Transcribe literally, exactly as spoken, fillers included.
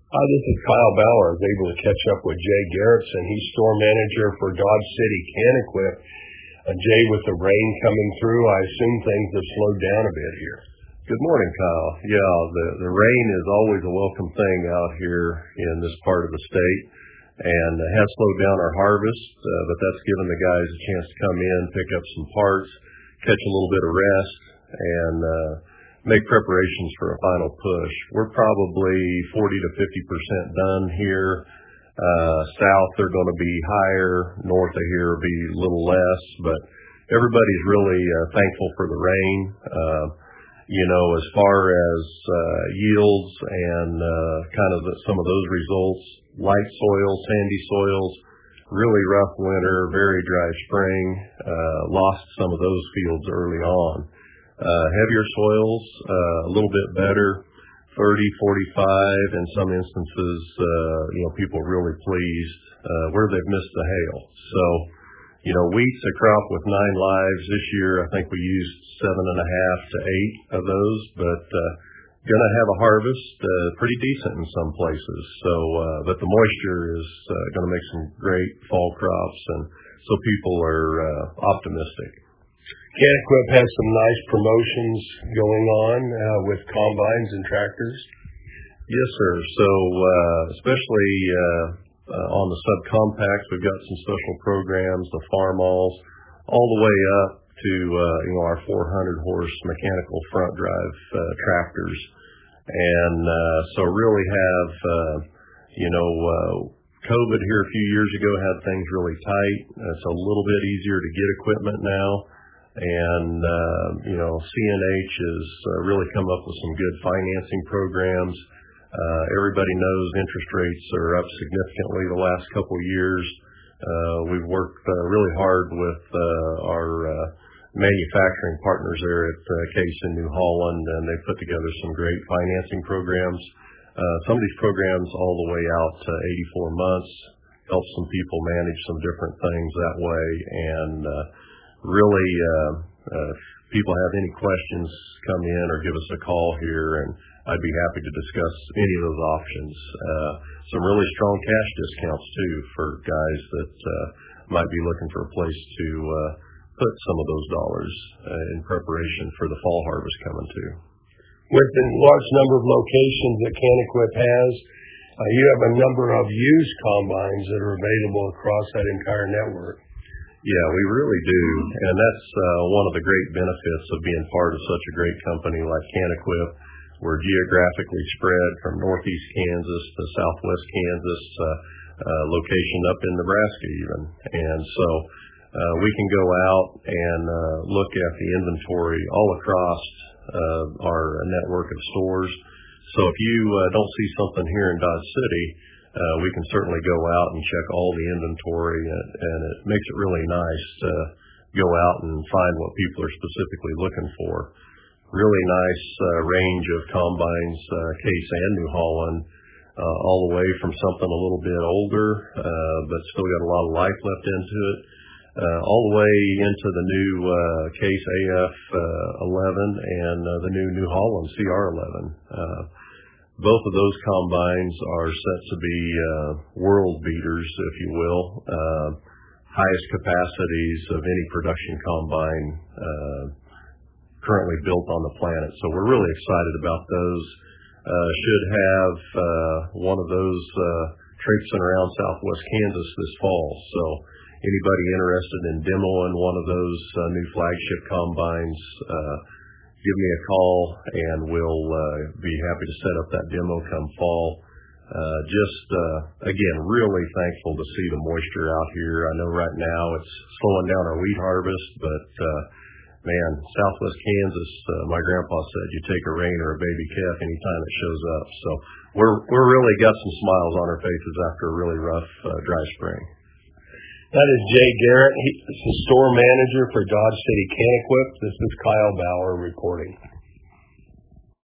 Hi, this is Kyle Bauer. I was able to catch up with Jay Garrettson. He's store manager for Dodge City Can-Equip. Uh, Jay, with the rain coming through, I assume things have slowed down a bit here. Good morning, Kyle. Yeah, the, the rain is always a welcome thing out here in this part of the state, and it has slowed down our harvest, uh, but that's given the guys a chance to come in, pick up some parts, catch a little bit of rest, and uh, make preparations for a final push. We're probably forty to fifty percent done here. Uh, south, they're going to be higher. North of here will be a little less, but everybody's really uh, thankful for the rain. Uh, you know, as far as uh, yields and uh, kind of the, some of those results, light soils, sandy soils, really rough winter, very dry spring, uh, lost some of those fields early on. Uh, heavier soils, uh, a little bit better, thirty, forty-five, in some instances, uh, you know, people are really pleased, uh, where they've missed the hail. So, you know, wheat's a crop with nine lives. This year, I think we used seven and a half to eight of those, but, uh, gonna have a harvest, uh, pretty decent in some places. So, uh, but the moisture is, uh, gonna make some great fall crops, and so people are, uh, optimistic. Can-Equip has some nice promotions going on uh, with combines and tractors. Yes, sir. So, uh, especially uh, uh, on the subcompacts, we've got some special programs, the Farmalls, all the way up to uh, you know our four hundred horse mechanical front drive uh, tractors, and uh, so really have uh, you know uh, COVID here a few years ago had things really tight. It's a little bit easier to get equipment now. And, uh, you know, C N H has uh, really come up with some good financing programs. Uh, everybody knows interest rates are up significantly the last couple of years. Uh, we've worked uh, really hard with uh, our uh, manufacturing partners there at uh, Case in New Holland, and they put together some great financing programs. Uh, some of these programs all the way out to eighty-four months, help some people manage some different things that way, and uh, really, uh, uh, if people have any questions, come in or give us a call here, and I'd be happy to discuss any of those options. Uh, some really strong cash discounts, too, for guys that uh, might be looking for a place to uh, put some of those dollars uh, in preparation for the fall harvest coming, too. With the large number of locations that Can-Equip has, uh, you have a number of used combines that are available across that entire network. Yeah, we really do, and that's uh, one of the great benefits of being part of such a great company like Can-Equip. We're geographically spread from northeast Kansas to southwest Kansas, uh, uh, location up in Nebraska even, and so uh, we can go out and uh, look at the inventory all across uh, our network of stores. So if you uh, don't see something here in Dodge City, Uh, we can certainly go out and check all the inventory, and, and it makes it really nice to go out and find what people are specifically looking for. Really nice uh, range of combines, uh, Case and New Holland, uh, all the way from something a little bit older, uh, but still got a lot of life left into it, uh, all the way into the new uh, Case A F eleven and uh, the new New Holland C R eleven. Uh, Both of those combines are set to be uh, world beaters, if you will, uh, highest capacities of any production combine uh, currently built on the planet. So we're really excited about those. Uh, should have uh, one of those uh, traipsing around southwest Kansas this fall. So anybody interested in demoing one of those uh, new flagship combines, uh, give me a call, and we'll uh, be happy to set up that demo come fall. Uh, just, uh, again, really thankful to see the moisture out here. I know right now it's slowing down our wheat harvest, but, uh, man, southwest Kansas, uh, my grandpa said you take a rain or a baby calf anytime it shows up. So we're we're really got some smiles on our faces after a really rough, uh, dry spring. That is Jay Garrett. He's the store manager for Dodge City Can-Equip. This is Kyle Bauer reporting.